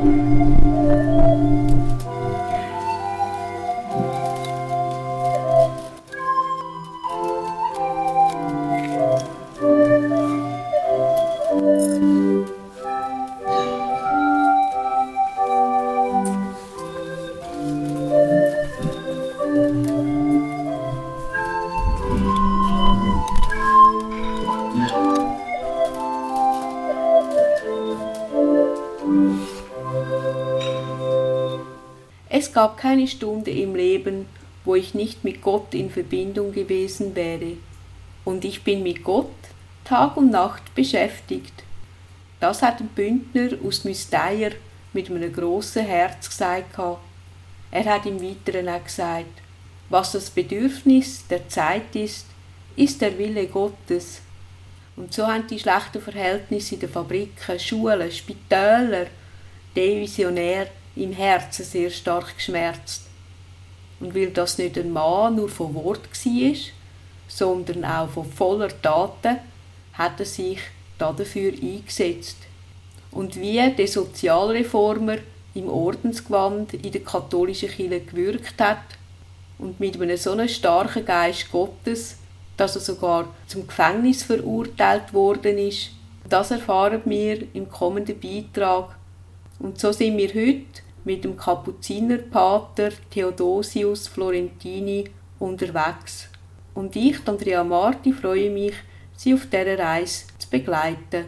Es gab keine Stunde im Leben, wo ich nicht mit Gott in Verbindung gewesen wäre. Und ich bin mit Gott Tag und Nacht beschäftigt. Das hat ein Bündner aus Müsteier mit einem grossen Herz gesagt. Er hat im Weiteren auch gesagt, was das Bedürfnis der Zeit ist, ist der Wille Gottes. Und so haben die schlechten Verhältnisse in den Fabriken, Schulen, Spitälern, die Visionäre im Herzen sehr stark geschmerzt. Und weil das nicht ein Mann nur von Wort war, sondern auch von voller Taten, hat er sich dafür eingesetzt. Und wie der Sozialreformer im Ordensgewand in der katholischen Kirche gewirkt hat und mit einem so einen starken Geist Gottes, dass er sogar zum Gefängnis verurteilt worden ist, das erfahren wir im kommenden Beitrag. Und so sind wir heute mit dem Kapuzinerpater Theodosius Florentini unterwegs. Und ich, Andrea Marti, freue mich, Sie auf dieser Reise zu begleiten.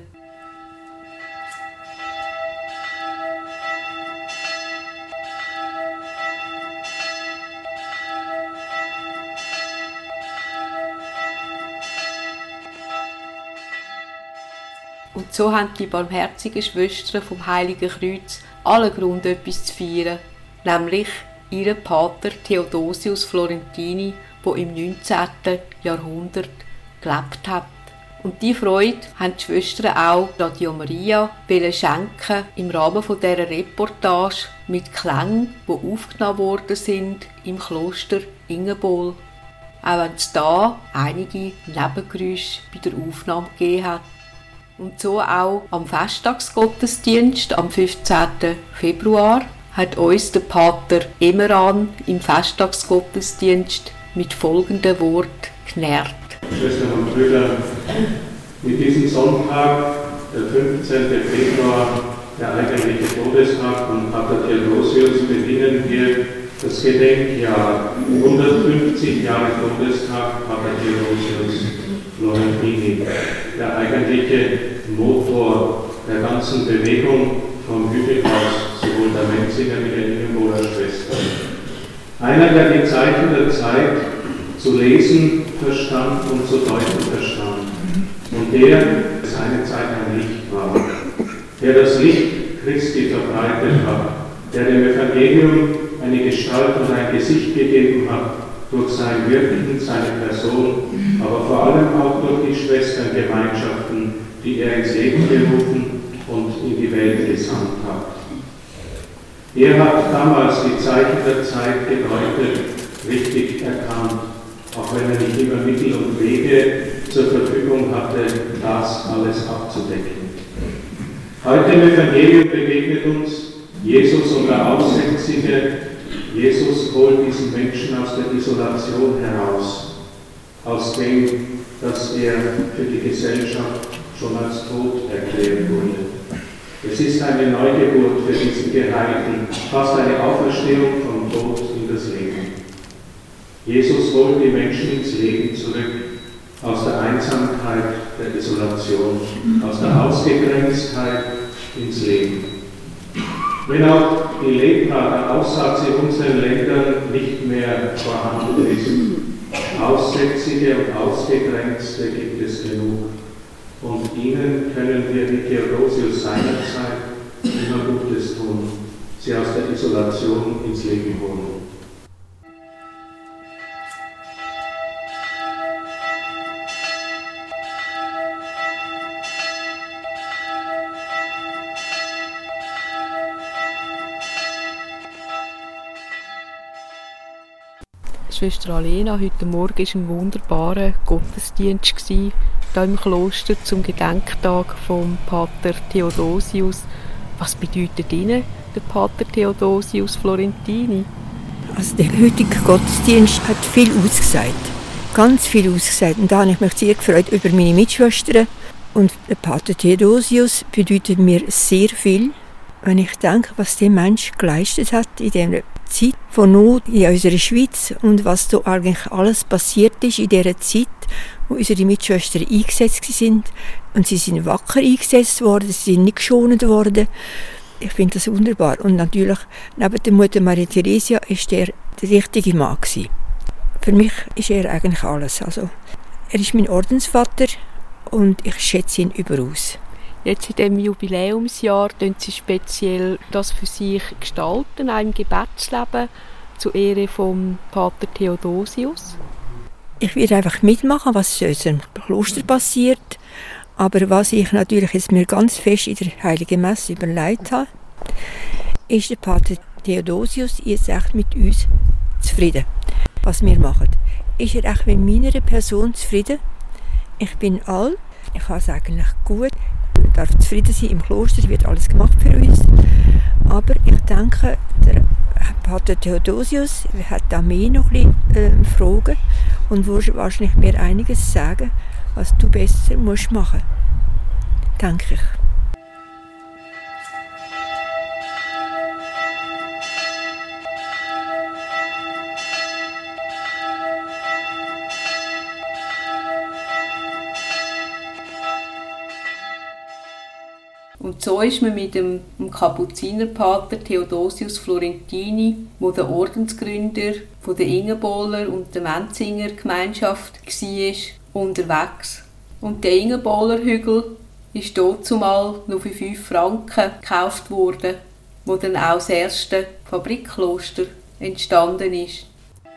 Und so haben die barmherzigen Schwestern vom Heiligen Kreuz allen Grund, etwas zu feiern, nämlich ihren Pater Theodosius Florentini, der im 19. Jahrhundert gelebt hat. Und diese Freude haben die Schwestern auch Radio Maria schenken im Rahmen dieser Reportage mit Klängen, die aufgenommen worden sind im Kloster Ingenbol. Auch wenn es da einige Nebengeräusche bei der Aufnahme gegeben hat. Und so auch am Festtagsgottesdienst am 15. Februar hat uns der Pater Emmeran im Festtagsgottesdienst mit folgenden Wort genährt. Schwestern und Brüder, mit diesem Sonntag, der 15. Februar, der eigentliche Todestag von Pater Theodosius, beginnen wir das Gedenkjahr, 150 Jahre Todestag Pater Theodosius Florentini, der eigentliche Motor der ganzen Bewegung vom Hüttinghaus, sowohl der Menzinger wie der Ingenboler Schwestern. Einer, der die Zeichen der Zeit zu lesen verstand und zu deuten verstand. Und der seine Zeit ein Licht war, der das Licht Christi verbreitet hat, der dem Evangelium eine Gestalt und ein Gesicht gegeben hat, durch sein Wirken, seine Person, aber vor allem auch durch die Schwesterngemeinschaften, die er ins Leben gerufen und in die Welt gesandt hat. Er hat damals die Zeichen der Zeit gedeutet, richtig erkannt, auch wenn er nicht immer Mittel und Wege zur Verfügung hatte, das alles abzudecken. Heute im Evangelium begegnet uns Jesus und der Aussätzige. Jesus holt diesen Menschen aus der Isolation heraus, aus dem, dass er für die Gesellschaft schon als tot erklärt wurde. Es ist eine Neugeburt für diesen Geheilten, fast eine Auferstehung vom Tod in das Leben. Jesus holt die Menschen ins Leben zurück, aus der Einsamkeit, der Isolation, aus der Ausgegrenztheit ins Leben. Wenn auch die Lepra, der Aussatz in unseren Ländern nicht mehr vorhanden ist, Aussätzige und Ausgegrenzte gibt es genug. Und ihnen können wir wie Theodosius seinerzeit immer Gutes tun, sie aus der Isolation ins Leben holen. Schwester Alena, heute Morgen war ein wunderbarer Gottesdienst hier im Kloster zum Gedenktag vom Pater Theodosius. Was bedeutet Ihnen der Pater Theodosius Florentini? Also der heutige Gottesdienst hat viel ausgesagt. Ganz viel ausgesagt. Und da habe ich mich sehr gefreut über meine Mitschwestern. Und der Pater Theodosius bedeutet mir sehr viel, wenn ich denke, was der Mensch geleistet hat in dieser Zeit von Not in unserer Schweiz und was da eigentlich alles passiert ist in dieser Zeit, wo unsere Mitschwestern eingesetzt sind. Und sie sind wacker eingesetzt worden, sie sind nicht geschont worden. Ich finde das wunderbar. Und natürlich, neben der Mutter Maria Theresia ist er der richtige Mann gewesen. Für mich ist er eigentlich alles. Also, er ist mein Ordensvater und ich schätze ihn überaus. Jetzt in diesem Jubiläumsjahr gestalten Sie speziell das für sich gestalten, auch im Gebetsleben zur Ehre vom Pater Theodosius. Ich werde einfach mitmachen, was in unserem Kloster passiert. Aber was ich natürlich jetzt mir ganz fest in der Heiligen Messe überlegt habe, ist der Pater Theodosius jetzt echt mit uns zufrieden, was wir machen. Ist er echt mit meiner Person zufrieden? Ich bin alt, ich habe es eigentlich gut, ich darf zufrieden sein im Kloster, wird alles gemacht für uns. Aber ich denke, der Pater Theodosius hat da mehr noch ein bisschen Fragen und würde wahrscheinlich mir einiges sagen, was du besser musst machen, denke ich. Und so ist man mit dem Kapuzinerpater Theodosius Florentini, der der Ordensgründer von der Ingenbohler und der Menzinger Gemeinschaft war, unterwegs. Und der Ingenbohler Hügel ist dazumal nur für 5 Franken gekauft worden, wo dann auch das erste Fabrikkloster entstanden ist.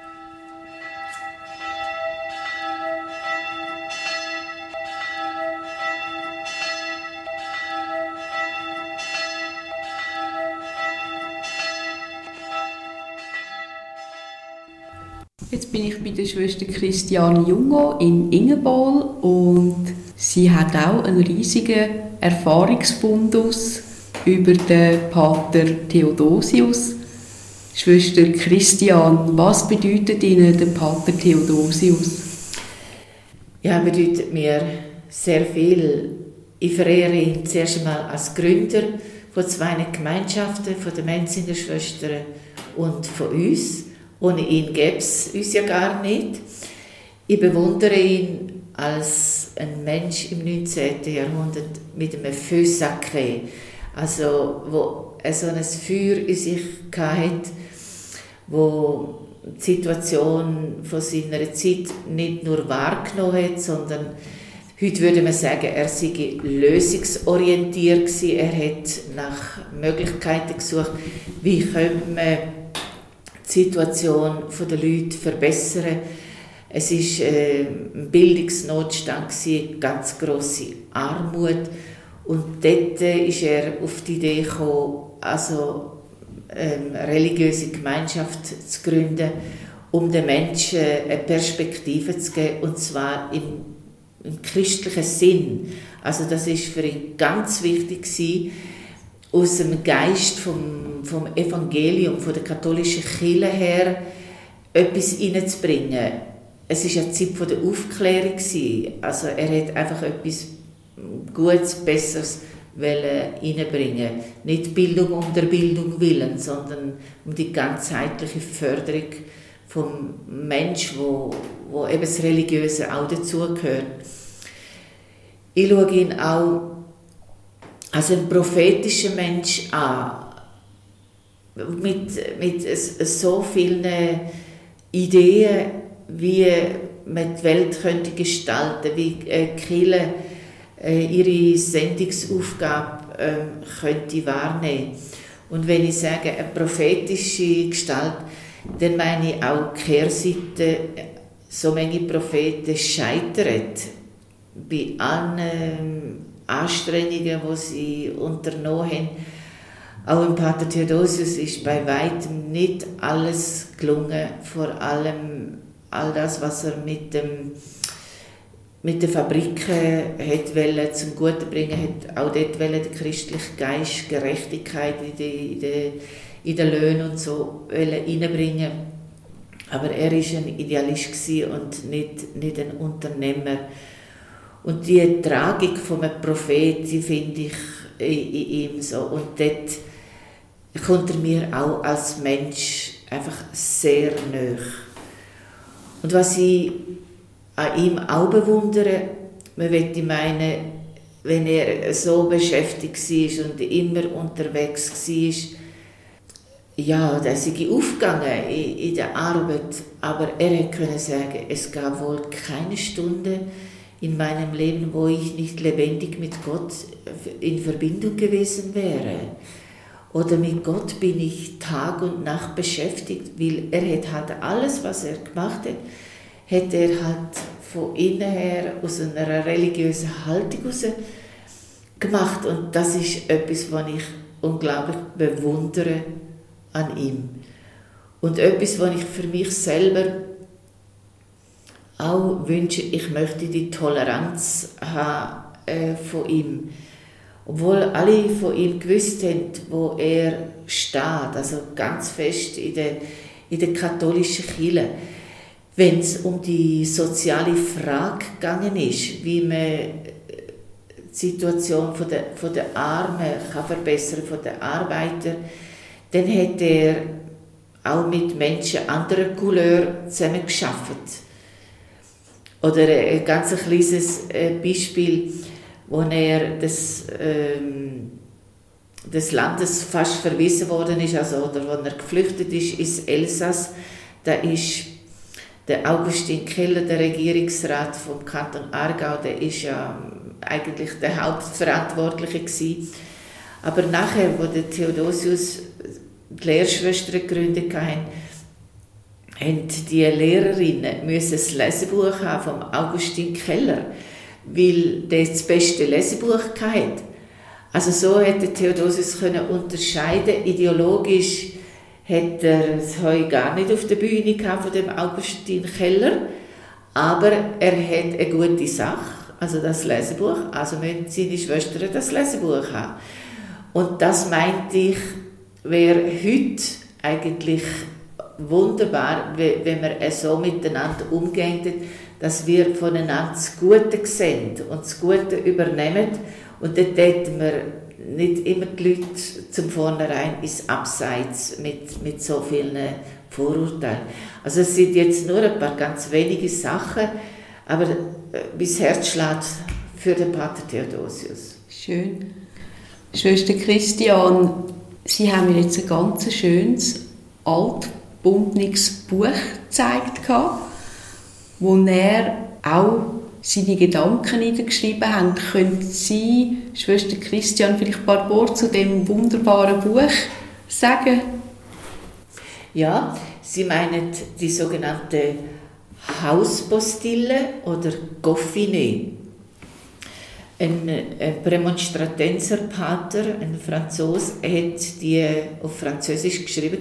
Jetzt bin ich bei der Schwester Christiane Jungo in Ingenbohl und sie hat auch einen riesigen Erfahrungsfundus über den Pater Theodosius. Schwester Christiane, was bedeutet Ihnen der Pater Theodosius? Ja, bedeutet mir sehr viel. Ich verehre ihn zuerst einmal als Gründer von 2 Gemeinschaften, von den Menzinger Schwestern und von uns. Ohne ihn gäbe es uns ja gar nicht. Ich bewundere ihn als ein Mensch im 19. Jahrhundert mit einem Feu sacré, also wo er so ein Feuer in sich hatte, wo die Situation von seiner Zeit nicht nur wahrgenommen hat, sondern heute würde man sagen, er sei lösungsorientiert gewesen. Er hat nach Möglichkeiten gesucht, wie könnte man die Situation der Leute verbessern. Es war ein Bildungsnotstand, ganz grosse Armut. Und dort ist er auf die Idee gekommen, also eine religiöse Gemeinschaft zu gründen, um den Menschen eine Perspektive zu geben, und zwar im christlichen Sinn. Also das war für ihn ganz wichtig gewesen, aus dem Geist vom Evangelium, von der katholischen Kirche her, etwas hineinzubringen. Es war eine Zeit der Aufklärung. Also er hat einfach etwas Gutes, Besseres hineinbringen. Nicht Bildung um der Bildung willen, sondern um die ganzheitliche Förderung vom Menschen, wo eben das Religiöse auch dazugehört. Ich schaue ihn auch als ein prophetischer Mensch an, mit so vielen Ideen, wie man die Welt könnte gestalten, wie die Kirche ihre Sendungsaufgabe könnte wahrnehmen. Und wenn ich sage, eine prophetische Gestalt, dann meine ich auch die Kehrseite, so viele Propheten scheitern bei allen Anstrengungen, die sie unternommen haben. Auch im Pater Theodosius ist bei weitem nicht alles gelungen, vor allem all das, was er mit dem mit den Fabriken wollte zum Guten bringen, hat auch dort den christlichen Geist, Gerechtigkeit in den Löhnen und so reinbringen. Aber er war ein Idealist und nicht ein Unternehmer. Und die Tragik von einem Propheten, die finde ich in ihm so. Und dort kommt er mir auch als Mensch einfach sehr nahe. Und was ich an ihm auch bewundere, man möchte meinen, wenn er so beschäftigt war und immer unterwegs war, ja, da sei ich aufgegangen in der Arbeit, aber er konnte sagen, es gab wohl keine Stunde in meinem Leben, wo ich nicht lebendig mit Gott in Verbindung gewesen wäre. Oder mit Gott bin ich Tag und Nacht beschäftigt, weil er hat halt alles, was er gemacht hat er halt von innen her, aus einer religiösen Haltung heraus gemacht. Und das ist etwas, was ich unglaublich bewundere an ihm. Und etwas, was ich für mich selber auch wünsche, ich möchte die Toleranz haben von ihm. Obwohl alle von ihm gewusst haben, wo er steht, also ganz fest in der katholischen Kirche. Wenn es um die soziale Frage gegangen ist, wie man die Situation von der Armen kann verbessern, von den Arbeitern, dann hat er auch mit Menschen anderer Couleur zusammengearbeitet. Oder ein ganz kleines Beispiel, wo er des Landes fast verwiesen worden ist, also, oder wo er geflüchtet ist ins Elsass, da ist der Augustin Keller, der Regierungsrat vom Kanton Aargau, der ist ja eigentlich der Hauptverantwortliche gewesen. Aber nachher, wo der Theodosius die Lehrschwestern gegründet haben die Lehrerinnen müssen das Lesebuch haben vom Augustin Keller, weil der das beste Lesebuch hatte. Also so hätte Theodosius unterscheiden. Ideologisch hat er es heute gar nicht auf der Bühne gehabt von dem Augustin Keller, aber er hat eine gute Sache, also das Lesebuch, also müssen seine Schwestern das Lesebuch haben. Und das meinte ich, wäre heute eigentlich wunderbar, wenn wir so miteinander umgehen, dass wir voneinander das Gute sehen und das Gute übernehmen. Und dann täten wir nicht immer die Leute zum Vornherein ins Abseits mit so vielen Vorurteilen. Also es sind jetzt nur ein paar ganz wenige Sachen, aber mein Herz schlägt für den Pater Theodosius. Schön. Schwester Christian, Sie haben mir jetzt ein ganz schönes, altbundenes Buch gezeigt, wo er auch seine Gedanken niedergeschrieben hat. Können Sie, Schwester Christian, vielleicht ein paar Worte zu dem wunderbaren Buch sagen? Ja, Sie meinen die sogenannte Hauspostille oder Goffinet. Ein Prämonstratenserpater, ein Franzose, hat die auf Französisch geschrieben.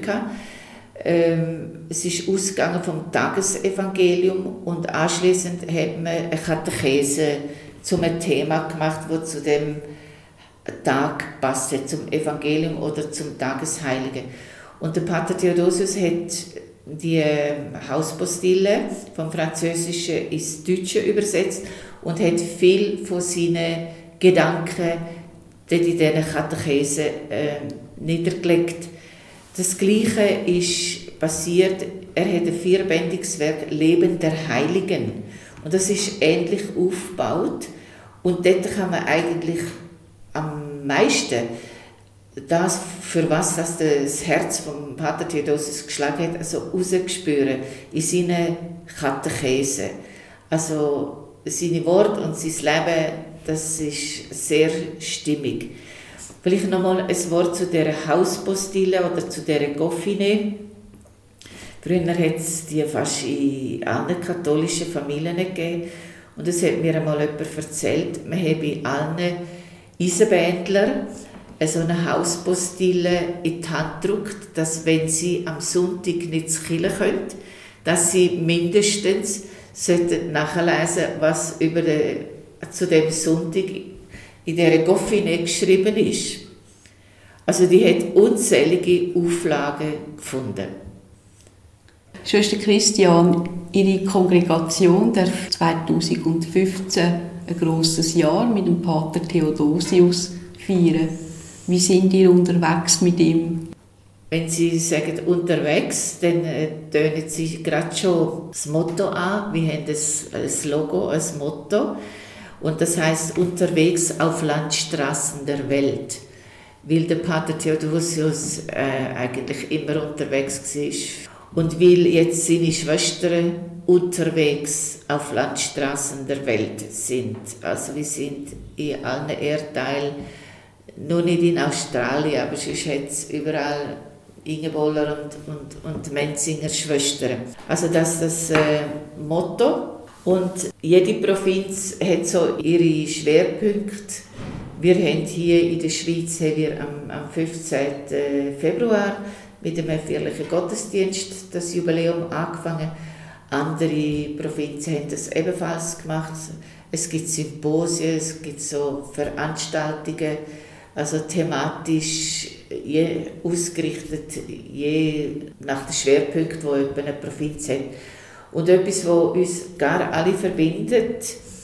Es ist ausgegangen vom Tagesevangelium und anschließend hat man eine Katechese zum Thema gemacht, das zu dem Tag passte, zum Evangelium oder zum Tagesheiligen. Und der Pater Theodosius hat die Hauspostille vom Französischen ins Deutsche übersetzt und hat viel von seinen Gedanken in dieser Katechese niedergelegt. Das Gleiche ist passiert, er hat ein 4-bändiges Werk «Leben der Heiligen». Und das ist ähnlich aufgebaut. Und dort kann man eigentlich am meisten das, für was das Herz vom Pater Theodosius geschlagen hat, also rausgespüren in seinen Katechese. Also seine Worte und sein Leben, das ist sehr stimmig. Vielleicht nochmal ein Wort zu dieser Hauspostille oder zu dieser Goffinet. Früher hat es die fast in allen katholischen Familien gegeben. Und es hat mir einmal jemand erzählt, man habe bei allen Eisenbändlern so eine Hauspostille in die Hand gedruckt, dass wenn sie am Sonntag nicht zur Kirche können, dass sie mindestens sollten nachlesen, was zu dem Sonntag in dieser Goffine geschrieben ist. Also die hat unzählige Auflagen gefunden. Schwester Christian, Ihre Kongregation darf 2015 ein grosses Jahr mit dem Pater Theodosius feiern. Wie sind ihr unterwegs mit ihm? Wenn Sie sagen unterwegs, dann tönen Sie gerade schon das Motto an. Wir haben ein Logo, ein Motto. Und das heisst unterwegs auf Landstraßen der Welt. Weil der Pater Theodosius eigentlich immer unterwegs war. Und weil jetzt seine Schwestern unterwegs auf Landstraßen der Welt sind. Also wir sind in allen Erdteilen, nur nicht in Australien, aber sonst hat es überall Ingebohler und Menzinger Schwestern. Also das ist das Motto. Und jede Provinz hat so ihre Schwerpunkte. Wir haben hier in der Schweiz am 15. Februar mit dem feierlichen Gottesdienst das Jubiläum angefangen. Andere Provinzen haben das ebenfalls gemacht. Es gibt Symposien, es gibt so Veranstaltungen, also thematisch ausgerichtet, je nach dem Schwerpunkt, wo eine Provinz hat. Und etwas, was uns gar alle verbindet,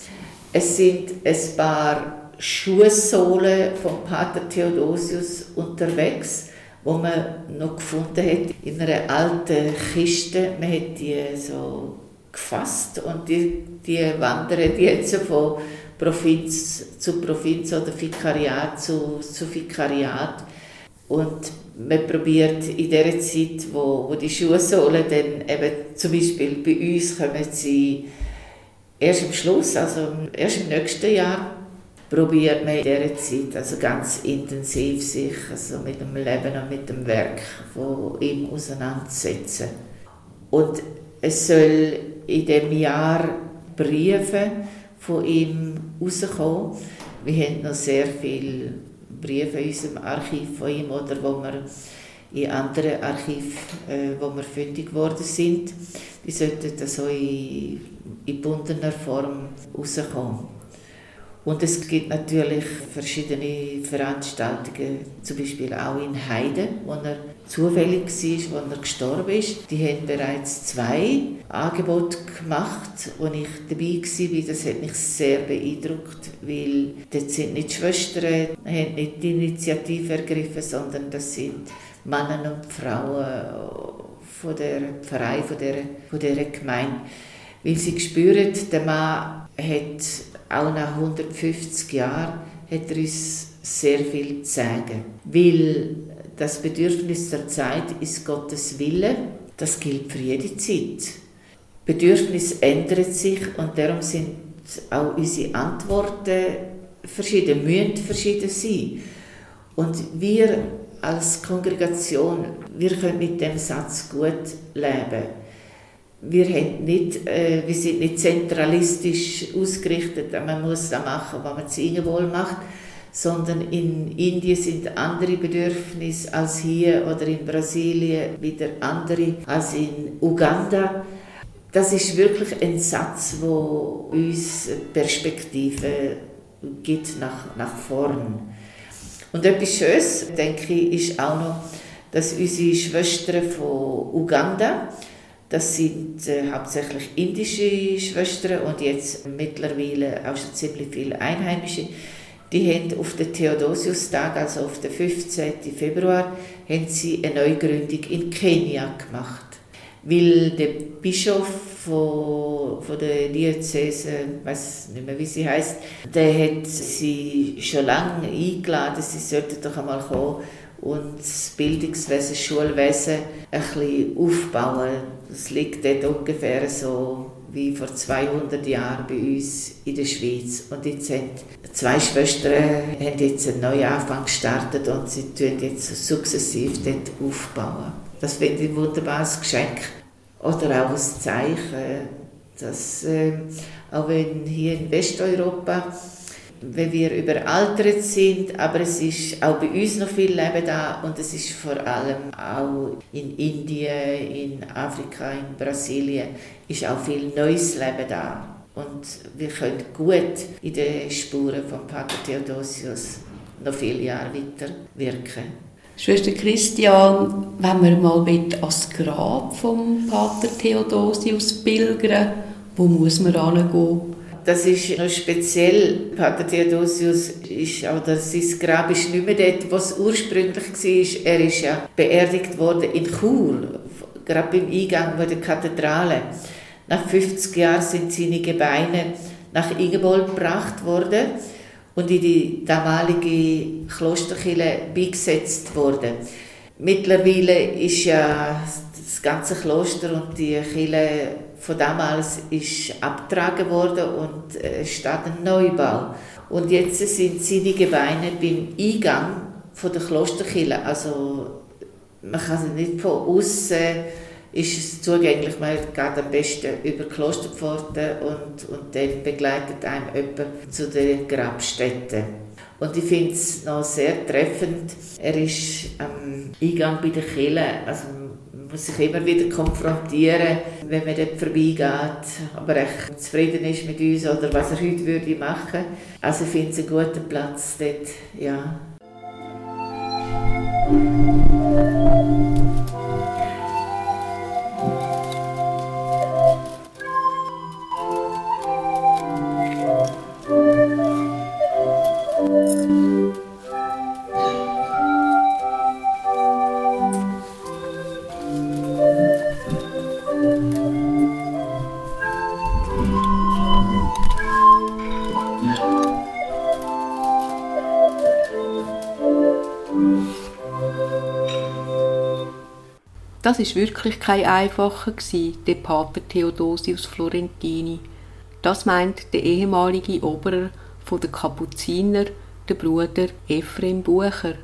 es sind ein paar Schuhsohlen von Pater Theodosius unterwegs, wo man noch gefunden hat in einer alten Kiste. Man hat die so gefasst und die wandern jetzt so von Provinz zu Provinz oder Vikariat zu Vikariat. Und man probiert in der Zeit, wo die Schuhsohlen dann eben zum Beispiel bei uns kommen sie erst am Schluss, also erst im nächsten Jahr, probiert man in dieser Zeit also ganz intensiv sich also mit dem Leben und mit dem Werk von ihm auseinandersetzen. Und es soll in diesem Jahr Briefe von ihm rauskommen. Wir haben noch sehr viele Briefe in unserem Archiv von ihm oder wo wir in anderen Archiven, wo wir fündig geworden sind. Die sollten also in gebundener Form rauskommen. Und es gibt natürlich verschiedene Veranstaltungen, zum Beispiel auch in Heide, wo er zufällig war, wo er gestorben ist. Die haben bereits 2 Angebote gemacht, wo ich dabei war. Das hat mich sehr beeindruckt, weil dort sind nicht die Schwestern, haben nicht die Initiative ergriffen, sondern das sind Männer und Frauen von der Pfarrei, von dieser Gemeinde. Weil sie spüren, der Mann hat auch nach 150 Jahren hat er uns sehr viel zu sagen. Weil das Bedürfnis der Zeit ist Gottes Wille, das gilt für jede Zeit. Bedürfnisse ändern sich und darum sind auch unsere Antworten verschieden, müssen verschieden sein. Und wir als Kongregation, wir können mit dem Satz gut leben. Wir sind nicht zentralistisch ausgerichtet, man muss das machen, was man zu Ingewohl macht, sondern in Indien sind andere Bedürfnisse als hier oder in Brasilien wieder andere als in Uganda. Das ist wirklich ein Satz, der uns Perspektive gibt nach vorn. Und etwas Schönes, denke ich, ist auch noch, dass unsere Schwestern von Uganda, das sind hauptsächlich indische Schwestern und jetzt mittlerweile auch schon ziemlich viele Einheimische. Die haben auf den Theodosiustag, also auf den 15. Februar, haben sie eine Neugründung in Kenia gemacht. Weil der Bischof von der Diözese, ich weiß nicht mehr, wie sie heisst, der hat sie schon lange eingeladen, sie sollten doch einmal kommen und das Bildungswesen, das Schulwesen ein bisschen aufbauen. Das liegt dort ungefähr so wie vor 200 Jahren bei uns in der Schweiz. Und jetzt haben 2 Schwestern haben jetzt einen Neuanfang gestartet und sie tun jetzt sukzessiv dort aufbauen. Das finde ich ein wunderbares Geschenk. Oder auch ein Zeichen, dass auch wenn hier in Westeuropa wenn wir überaltert sind, aber es ist auch bei uns noch viel Leben da und es ist vor allem auch in Indien, in Afrika, in Brasilien ist auch viel neues Leben da. Und wir können gut in den Spuren von Pater Theodosius noch viele Jahre weiter wirken. Schwester Christian, wenn wir mal ans Grab vom Pater Theodosius pilgern, wo muss man hingehen? Das ist noch speziell. Pater Theodosius sein Grab ist nicht mehr dort, wo es ursprünglich war. Er ist ja beerdigt worden in Chur, gerade beim Eingang der Kathedrale. Nach 50 Jahren sind seine Gebeine nach Ingebold gebracht worden und in die damalige Klosterkirche beigesetzt worden. Mittlerweile ist ja das ganze Kloster und die Kirche von damals ist abgetragen worden und es steht ein Neubau. Und jetzt sind seine Gebeine beim Eingang der Klosterkirche. Also man kann es nicht von außen, ist es zugänglich. Man geht am besten über die Klosterpforte und dann begleitet einem jemand zu den Grabstätten. Und ich finde es noch sehr treffend. Er ist am Eingang bei der Kirche. Also man muss sich immer wieder konfrontieren, wenn man dort vorbeigeht, ob er echt zufrieden ist mit uns oder was er heute würde machen. Also ich finde es einen guten Platz dort, ja. Das ist wirklich kein einfacher gsi, der Pater Theodosius Florentini. Das meint der ehemalige Oberer der Kapuziner, der Bruder Ephrem Bucher.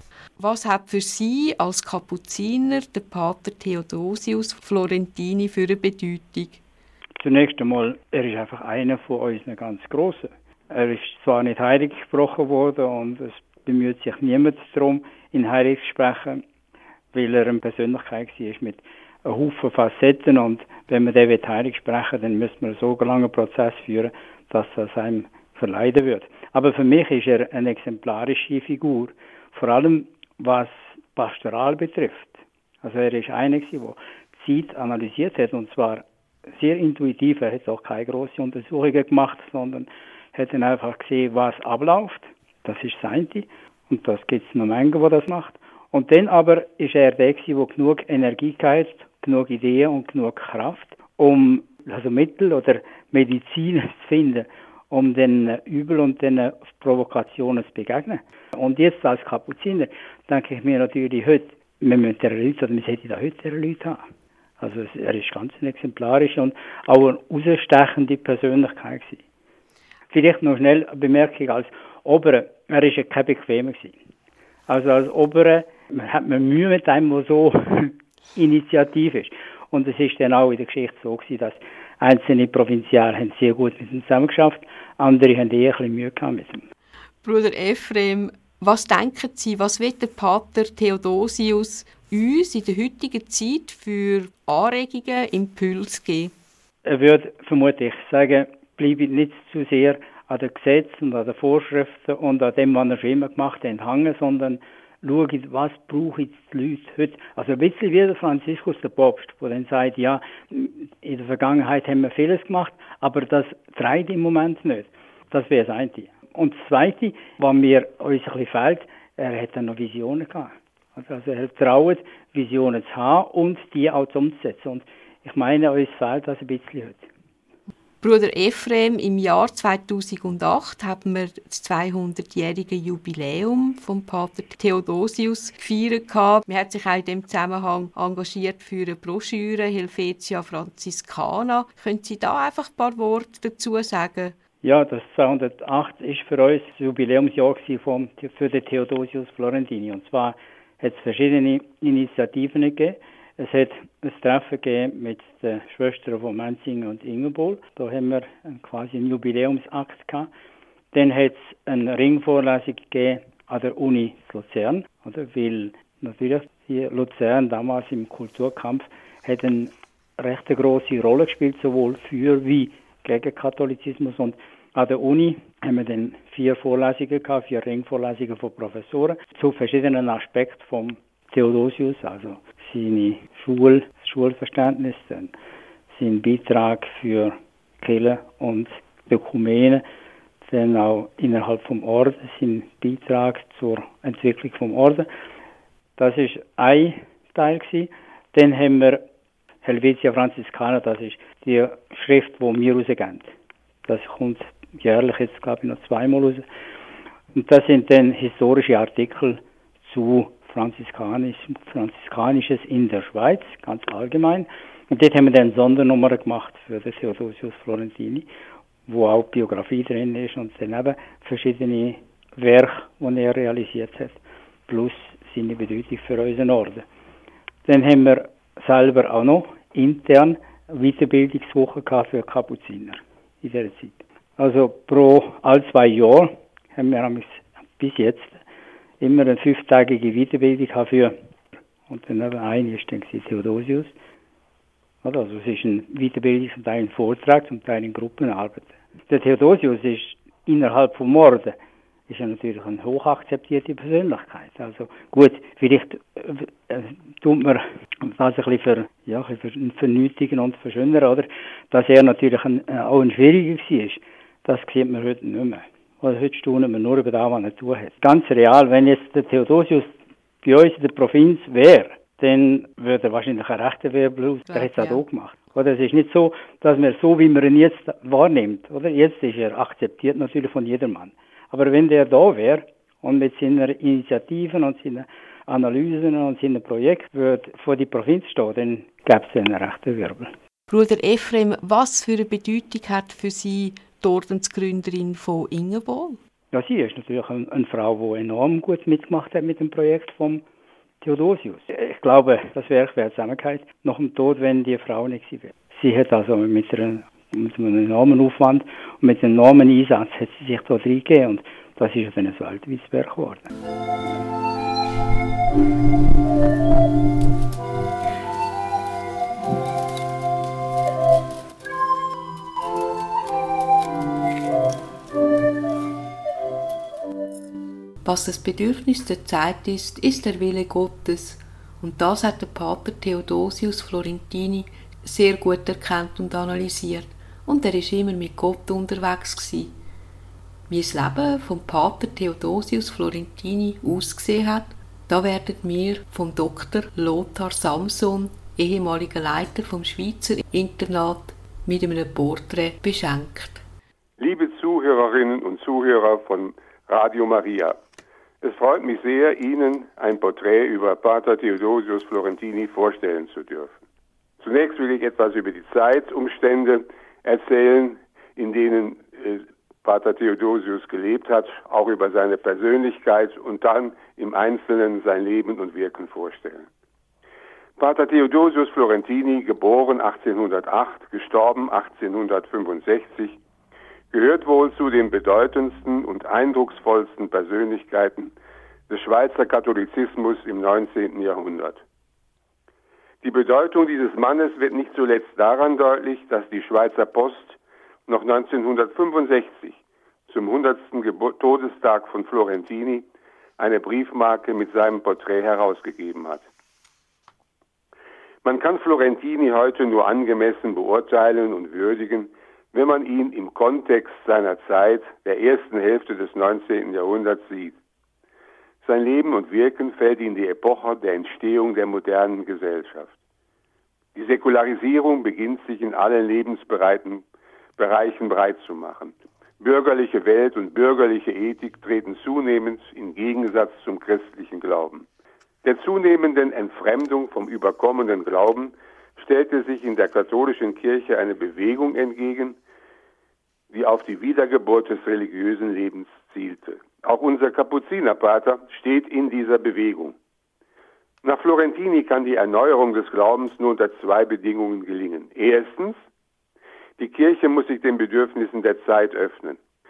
Was hat für Sie als Kapuziner der Pater Theodosius Florentini für eine Bedeutung? Zunächst einmal, er ist einfach einer von uns, eine ganz grossen. Er ist zwar nicht heilig gesprochen worden und es bemüht sich niemand darum, ihn heilig zu sprechen, weil er eine Persönlichkeit war mit einem Haufen Facetten und wenn man den heilig sprechen will, dann müsste man einen so langen Prozess führen, dass das einem verleiden wird. Aber für mich ist er eine exemplarische Figur, vor allem was Pastoral betrifft. Also er ist einer, der die Zeit analysiert hat und zwar sehr intuitiv. Er hat auch keine grossen Untersuchungen gemacht, sondern hat dann einfach gesehen, was abläuft. Das ist das eine. Und das gibt es noch Menge, die das macht. Und dann aber ist er der, der genug Energie hat, genug Ideen und genug Kraft, um Mittel oder Medizin zu finden, um den Übel und den Provokationen zu begegnen. Und jetzt als Kapuziner denke ich mir natürlich heute, wir müssen diese Leute, oder wir sollten da heute diese Leute haben. Also er ist ganz eine exemplarische und auch eine herausstechende Persönlichkeit gewesen. Vielleicht noch schnell eine Bemerkung als Oberer, er war ja kein Bequemer gewesen. Also als Oberer hat man Mühe mit einem, der so initiativ ist. Und es ist dann auch in der Geschichte so gewesen, dass einzelne Provinziale haben sehr gut mit ihm zusammengeschafft, andere haben eher ein bisschen Mühe gehabt mit ihm. Bruder Ephrem, was denken Sie, was wird der Pater Theodosius uns in der heutigen Zeit für Anregungen, Impulse geben? Er würde vermutlich sagen, bleibe nicht zu sehr an den Gesetzen und an den Vorschriften und an dem, was er schon immer gemacht hat, hängen, sondern schauen, was brauchen die Leute heute. Also ein bisschen wie der Franziskus, der Papst, der dann sagt, ja, in der Vergangenheit haben wir vieles gemacht, aber das treibt im Moment nicht. Das wäre das eine. Und das Zweite, was mir uns ein bisschen fehlt, er hat dann noch Visionen gehabt. Also er traut, Visionen zu haben und die auch umzusetzen. Und ich meine, uns fehlt das ein bisschen heute. Bruder Ephrem, im Jahr 2008 haben wir das 200-jährige Jubiläum vom Pater Theodosius gefeiert. Man hat sich auch in diesem Zusammenhang engagiert für eine Broschüre Helvetia Franziskana. Können Sie da einfach ein paar Worte dazu sagen? Ja, das 208 ist für uns das Jubiläumsjahr für den Theodosius Florentini. Und zwar hat es verschiedene Initiativen gegeben. Es hat ein Treffen gegeben mit den Schwestern von Menzingen und Ingebold. Da haben wir quasi einen Jubiläumsakt gehabt. Dann hat es eine Ringvorlesung gegeben an der Uni Luzern, oder? Weil natürlich die Luzern damals im Kulturkampf hat eine recht grosse Rolle gespielt, sowohl für wie gegen Katholizismus. Und an der Uni haben wir dann 4 Vorlesungen gehabt, 4 Ringvorlesungen von Professoren zu verschiedenen Aspekten vom Theodosius, also seine Schulverständnis, sein Beitrag für Kirche und Ökumene, dann auch innerhalb vom Orden, sein Beitrag zur Entwicklung vom Orden. Das ist ein Teil gewesen. Dann haben wir Helvetia Franziskaner, das ist die Schrift, die wir rausgeben. Das kommt jährlich jetzt, glaube ich, noch 2-mal raus. Und das sind dann historische Artikel zu Franziskanisches in der Schweiz, ganz allgemein. Und dort haben wir dann Sondernummer gemacht für den Theodosius Florentini, wo auch Biografie drin ist und dann eben verschiedene Werke, die er realisiert hat, plus seine Bedeutung für unseren Orden. Dann haben wir selber auch noch intern Weiterbildungswochen für Kapuziner in dieser Zeit. Also alle 2 Jahre haben wir bis jetzt immer eine 5-tägige Weiterbildung für, und dann eine ist dann Theodosius. Also es ist eine Weiterbildung, zum Teil ein Vortrag, zum Teil in Gruppenarbeit. Der Theodosius ist innerhalb vom Orden ist ja natürlich eine hochakzeptierte Persönlichkeit. Also gut, vielleicht tut man das ein bisschen vernötigen und verschönern, oder? Dass er natürlich auch ein Schwieriger war. Das sieht man heute nicht mehr. Also heute staunen wir nur über das, was er tun hat. Ganz real, wenn jetzt der Theodosius bei uns in der Provinz wäre, dann würde er wahrscheinlich einen rechten Wirbel aus. Der hat es auch gemacht. Oder es ist nicht so, dass man so, wie man ihn jetzt wahrnimmt. Oder? Jetzt ist er akzeptiert natürlich von jedermann. Aber wenn der da wäre und mit seinen Initiativen und seinen Analysen und seinen Projekten würde vor die Provinz stehen, dann gäbe es einen rechten Wirbel. Bruder Ephrem, was für eine Bedeutung hat für Sie die Ordensgründerin von Ingerbol? Ja, sie ist natürlich eine Frau, die enorm gut mitgemacht hat mit dem Projekt vom Theodosius. Ich glaube, das Werk wäre zusammengehört nach dem Tod, wenn die Frau nicht gewesen wäre. Sie hat also mit einem enormen Aufwand und mit einem enormen Einsatz hat sie sich da reingegeben und das ist dann ein weltweites Werk geworden. Was das Bedürfnis der Zeit ist, ist der Wille Gottes. Und das hat der Pater Theodosius Florentini sehr gut erkannt und analysiert. Und er war immer mit Gott unterwegs gewesen. Wie das Leben vom Pater Theodosius Florentini ausgesehen hat, da werden wir vom Dr. Lothar Samson, ehemaliger Leiter vom Schweizer Internat, mit einem Porträt beschenkt. Liebe Zuhörerinnen und Zuhörer von Radio Maria, es freut mich sehr, Ihnen ein Porträt über Pater Theodosius Florentini vorstellen zu dürfen. Zunächst will ich etwas über die Zeitumstände erzählen, in denen Pater Theodosius gelebt hat, auch über seine Persönlichkeit und dann im Einzelnen sein Leben und Wirken vorstellen. Pater Theodosius Florentini, geboren 1808, gestorben 1865, gehört wohl zu den bedeutendsten und eindrucksvollsten Persönlichkeiten des Schweizer Katholizismus im 19. Jahrhundert. Die Bedeutung dieses Mannes wird nicht zuletzt daran deutlich, dass die Schweizer Post noch 1965 zum 100. Todestag von Florentini eine Briefmarke mit seinem Porträt herausgegeben hat. Man kann Florentini heute nur angemessen beurteilen und würdigen, wenn man ihn im Kontext seiner Zeit, der ersten Hälfte des 19. Jahrhunderts, sieht. Sein Leben und Wirken fällt in die Epoche der Entstehung der modernen Gesellschaft. Die Säkularisierung beginnt sich in allen Bereichen breit zu machen. Bürgerliche Welt und bürgerliche Ethik treten zunehmend in Gegensatz zum christlichen Glauben. Der zunehmenden Entfremdung vom überkommenen Glauben stellte sich in der katholischen Kirche eine Bewegung entgegen, die auf die Wiedergeburt des religiösen Lebens zielte. Auch unser Kapuzinerpater steht in dieser Bewegung. Nach Florentini kann die Erneuerung des Glaubens nur unter 2 Bedingungen gelingen. Erstens, die Kirche muss sich den Bedürfnissen der Zeit öffnen.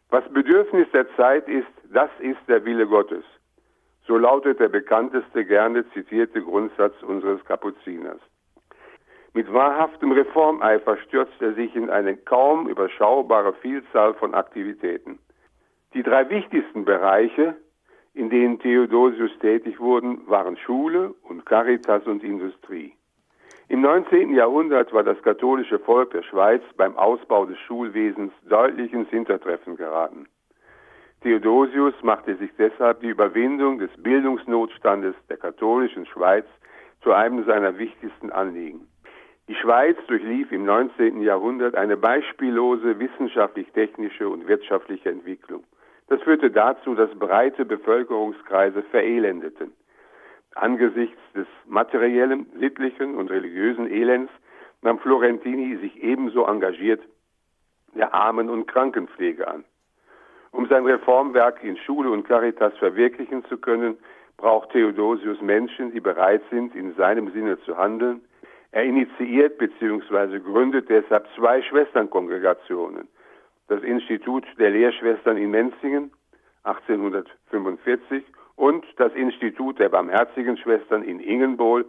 Was Bedürfnis der Zeit ist, das ist der Wille Gottes. So lautet der bekannteste, gerne zitierte Grundsatz unseres Kapuziners. Mit wahrhaftem Reformeifer stürzt er sich in eine kaum überschaubare Vielzahl von Aktivitäten. Die 3 wichtigsten Bereiche, in denen Theodosius tätig wurden, waren Schule und Caritas und Industrie. Im 19. Jahrhundert war das katholische Volk der Schweiz beim Ausbau des Schulwesens deutlich ins Hintertreffen geraten. Theodosius machte sich deshalb die Überwindung des Bildungsnotstandes der katholischen Schweiz zu einem seiner wichtigsten Anliegen. Die Schweiz durchlief im 19. Jahrhundert eine beispiellose wissenschaftlich-technische und wirtschaftliche Entwicklung. Das führte dazu, dass breite Bevölkerungskreise verelendeten. Angesichts des materiellen, sittlichen und religiösen Elends nahm Florentini sich ebenso engagiert der Armen- und Krankenpflege an. Um sein Reformwerk in Schule und Caritas verwirklichen zu können, braucht Theodosius Menschen, die bereit sind, in seinem Sinne zu handeln. Er initiiert bzw. gründet deshalb 2 Schwesternkongregationen. Das Institut der Lehrschwestern in Menzingen 1845 und das Institut der Barmherzigen Schwestern in Ingenbohl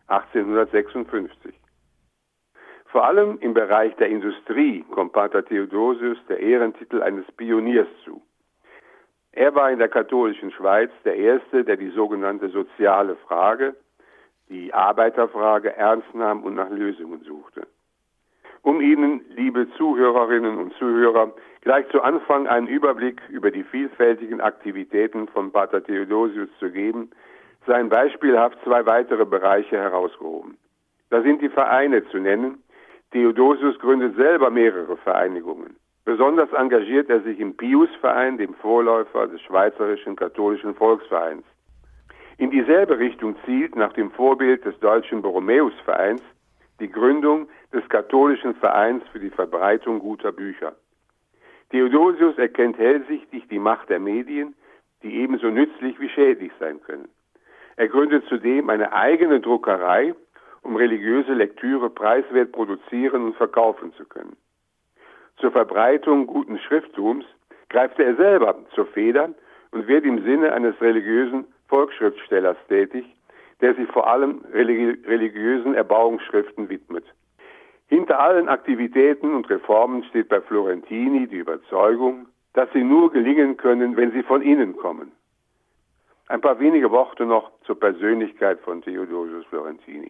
1856. Vor allem im Bereich der Industrie kommt Pater Theodosius der Ehrentitel eines Pioniers zu. Er war in der katholischen Schweiz der Erste, der die sogenannte soziale Frage, die Arbeiterfrage, ernst nahm und nach Lösungen suchte. Um Ihnen, liebe Zuhörerinnen und Zuhörer, gleich zu Anfang einen Überblick über die vielfältigen Aktivitäten von Pater Theodosius zu geben, seien beispielhaft 2 weitere Bereiche herausgehoben. Da sind die Vereine zu nennen. Theodosius gründet selber mehrere Vereinigungen. Besonders engagiert er sich im Piusverein, dem Vorläufer des Schweizerischen Katholischen Volksvereins. In dieselbe Richtung zielt nach dem Vorbild des deutschen Borromäusvereins die Gründung des Katholischen Vereins für die Verbreitung guter Bücher. Theodosius erkennt hellsichtig die Macht der Medien, die ebenso nützlich wie schädlich sein können. Er gründet zudem eine eigene Druckerei, um religiöse Lektüre preiswert produzieren und verkaufen zu können. Zur Verbreitung guten Schrifttums greift er selber zur Feder und wird im Sinne eines religiösen Volksschriftstellers tätig, der sich vor allem religiösen Erbauungsschriften widmet. Hinter allen Aktivitäten und Reformen steht bei Florentini die Überzeugung, dass sie nur gelingen können, wenn sie von innen kommen. Ein paar wenige Worte noch zur Persönlichkeit von Theodosius Florentini.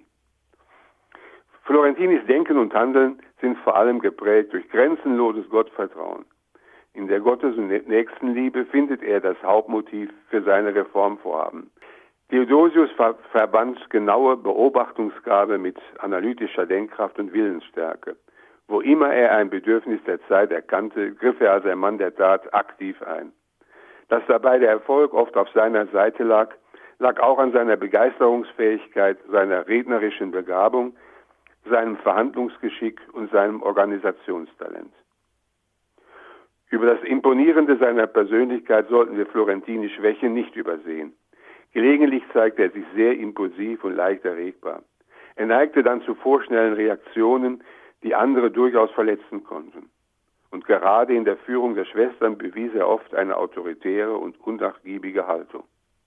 Florentinis Denken und Handeln sind vor allem geprägt durch grenzenloses Gottvertrauen. In der Gottes- und Nächstenliebe findet er das Hauptmotiv für seine Reformvorhaben. Theodosius verband genaue Beobachtungsgabe mit analytischer Denkkraft und Willensstärke. Wo immer er ein Bedürfnis der Zeit erkannte, griff er als ein Mann der Tat aktiv ein. Dass dabei der Erfolg oft auf seiner Seite lag auch an seiner Begeisterungsfähigkeit, seiner rednerischen Begabung, seinem Verhandlungsgeschick und seinem Organisationstalent. Über das Imponierende seiner Persönlichkeit sollten wir Florentinis Schwäche nicht übersehen. Gelegentlich zeigte er sich sehr impulsiv und leicht erregbar. Er neigte dann zu vorschnellen Reaktionen, die andere durchaus verletzen konnten. Und gerade in der Führung der Schwestern bewies er oft eine autoritäre und unnachgiebige Haltung.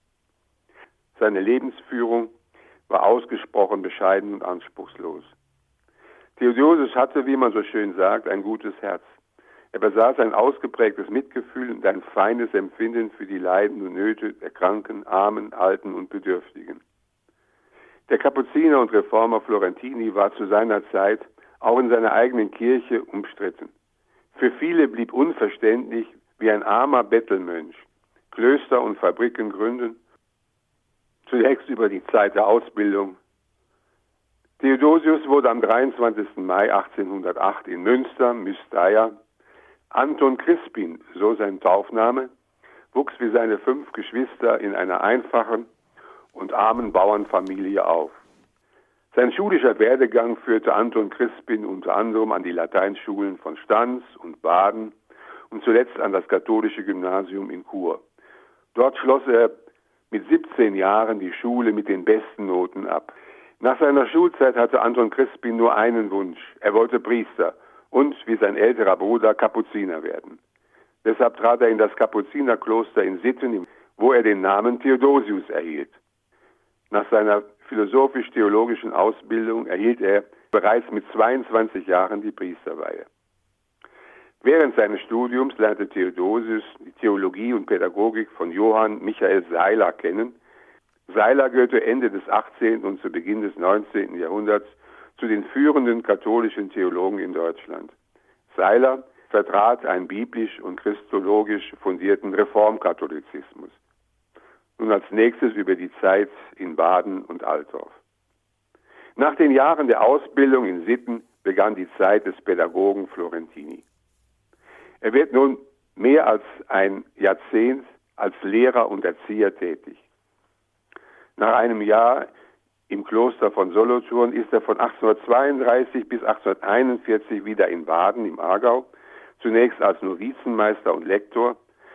Seine Lebensführung war ausgesprochen bescheiden und anspruchslos. Theodosius hatte, wie man so schön sagt, ein gutes Herz. Er besaß ein ausgeprägtes Mitgefühl und ein feines Empfinden für die Leiden und Nöte der Kranken, Armen, Alten und Bedürftigen. Der Kapuziner und Reformer Florentini war zu seiner Zeit auch in seiner eigenen Kirche umstritten. Für viele blieb unverständlich, wie ein armer Bettelmönch Klöster und Fabriken gründen, zunächst über die Zeit der Ausbildung. Theodosius wurde am 23. Mai 1808 in Münster, Mystaia, Anton Crispin, so sein Taufname, wuchs wie seine 5 Geschwister in einer einfachen und armen Bauernfamilie auf. Sein schulischer Werdegang führte Anton Crispin unter anderem an die Lateinschulen von Stans und Baden und zuletzt an das katholische Gymnasium in Chur. Dort schloss er mit 17 Jahren die Schule mit den besten Noten ab. Nach seiner Schulzeit hatte Anton Crispin nur einen Wunsch. Er wollte Priester und, wie sein älterer Bruder, Kapuziner werden. Deshalb trat er in das Kapuzinerkloster in Sitten, wo er den Namen Theodosius erhielt. Nach seiner philosophisch-theologischen Ausbildung erhielt er bereits mit 22 Jahren die Priesterweihe. Während seines Studiums lernte Theodosius die Theologie und Pädagogik von Johann Michael Seiler kennen. Seiler gehörte Ende des 18. und zu Beginn des 19. Jahrhunderts zu den führenden katholischen Theologen in Deutschland. Seiler vertrat einen biblisch und christologisch fundierten Reformkatholizismus. Nun als nächstes über die Zeit in Baden und Altdorf. Nach den Jahren der Ausbildung in Sitten begann die Zeit des Pädagogen Florentini. Er wird nun mehr als ein Jahrzehnt als Lehrer und Erzieher tätig. Nach einem Jahr im Kloster von Solothurn ist er von 1832 bis 1841 wieder in Baden im Aargau, zunächst als Novizenmeister und Lektor,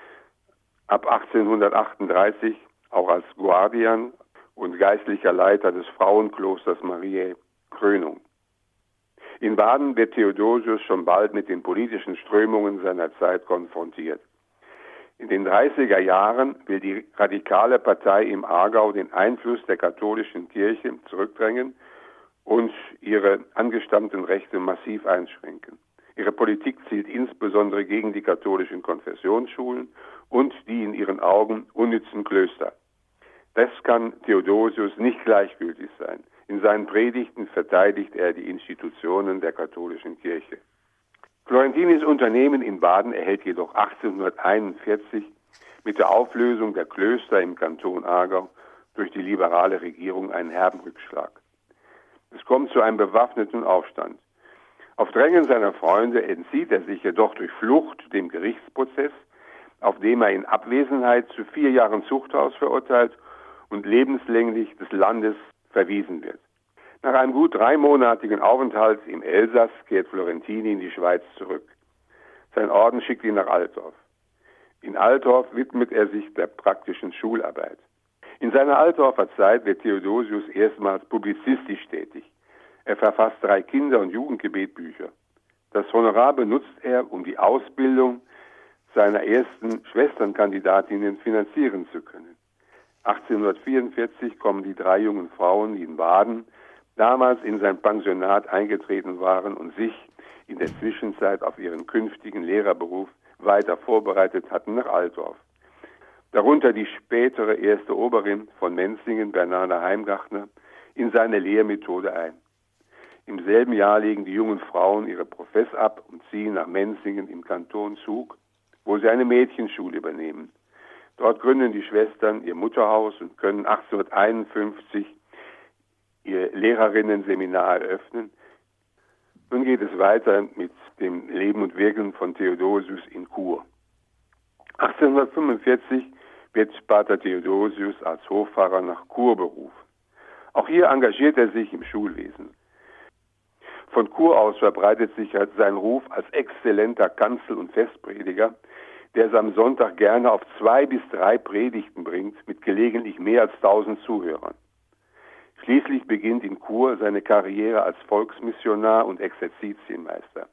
ab 1838 auch als Guardian und geistlicher Leiter des Frauenklosters Mariä Krönung. In Baden wird Theodosius schon bald mit den politischen Strömungen seiner Zeit konfrontiert. In den 30er Jahren will die radikale Partei im Aargau den Einfluss der katholischen Kirche zurückdrängen und ihre angestammten Rechte massiv einschränken. Ihre Politik zielt insbesondere gegen die katholischen Konfessionsschulen und die in ihren Augen unnützen Klöster. Das kann Theodosius nicht gleichgültig sein. In seinen Predigten verteidigt er die Institutionen der katholischen Kirche. Florentinis Unternehmen in Baden erhält jedoch 1841 mit der Auflösung der Klöster im Kanton Aargau durch die liberale Regierung einen herben Rückschlag. Es kommt zu einem bewaffneten Aufstand. Auf Drängen seiner Freunde entzieht er sich jedoch durch Flucht dem Gerichtsprozess, auf dem er in Abwesenheit zu 4 Jahren Zuchthaus verurteilt und lebenslänglich des Landes verwiesen wird. Nach einem gut 3-monatigen Aufenthalt im Elsass kehrt Florentini in die Schweiz zurück. Sein Orden schickt ihn nach Altdorf. In Altdorf widmet er sich der praktischen Schularbeit. In seiner Altdorfer Zeit wird Theodosius erstmals publizistisch tätig. Er verfasst 3 Kinder- und Jugendgebetbücher. Das Honorar benutzt er, um die Ausbildung seiner ersten Schwesternkandidatinnen finanzieren zu können. 1844 kommen die 3 jungen Frauen, die in Baden damals in sein Pensionat eingetreten waren und sich in der Zwischenzeit auf ihren künftigen Lehrerberuf weiter vorbereitet hatten, nach Altdorf. Darunter die spätere erste Oberin von Menzingen, Bernarda Heimgartner, in seine Lehrmethode ein. Im selben Jahr legen die jungen Frauen ihre Profess ab und ziehen nach Menzingen im Kanton Zug, wo sie eine Mädchenschule übernehmen. Dort gründen die Schwestern ihr Mutterhaus und können 1851 ihr Lehrerinnenseminar eröffnen. Nun geht es weiter mit dem Leben und Wirken von Theodosius in Chur. 1845 wird Pater Theodosius als Hofpfarrer nach Chur berufen. Auch hier engagiert er sich im Schulwesen. Von Chur aus verbreitet sich sein Ruf als exzellenter Kanzel- und Festprediger, der es am Sonntag gerne auf 2 bis 3 Predigten bringt, mit gelegentlich mehr als 1000 Zuhörern. Schließlich beginnt in Chur seine Karriere als Volksmissionar und Exerzitienmeister.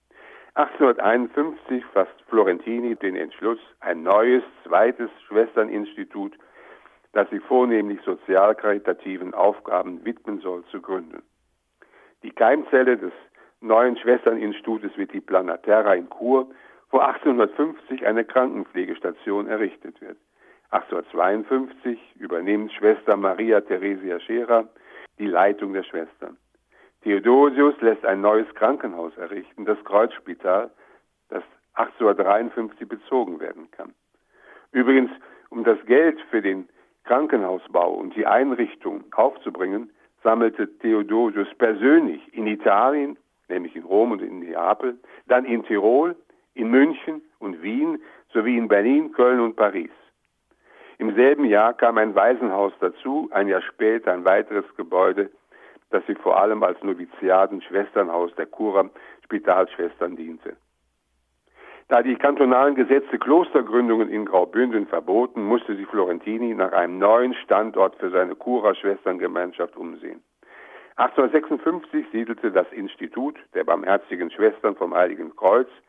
1851 fasst Florentini den Entschluss, ein neues, zweites Schwesterninstitut, das sich vornehmlich sozial-karitativen Aufgaben widmen soll, zu gründen. Die Keimzelle des neuen Schwesterninstitutes wird die Planaterra in Chur, wo 1850 eine Krankenpflegestation errichtet wird. 1852 übernimmt Schwester Maria Theresia Scherer die Leitung der Schwestern. Theodosius lässt ein neues Krankenhaus errichten, das Kreuzspital, das 1853 bezogen werden kann. Übrigens, um das Geld für den Krankenhausbau und die Einrichtung aufzubringen, sammelte Theodosius persönlich in Italien, nämlich in Rom und in Neapel, dann in Tirol, in München und Wien sowie in Berlin, Köln und Paris. Im selben Jahr kam ein Waisenhaus dazu, ein Jahr später ein weiteres Gebäude, das sich vor allem als Noviziaden-Schwesternhaus der Churer Spitalschwestern diente. Da die kantonalen Gesetze Klostergründungen in Graubünden verboten, musste sich Florentini nach einem neuen Standort für seine Churer Schwesterngemeinschaft umsehen. 1856 siedelte das Institut der Barmherzigen Schwestern vom Heiligen Kreuz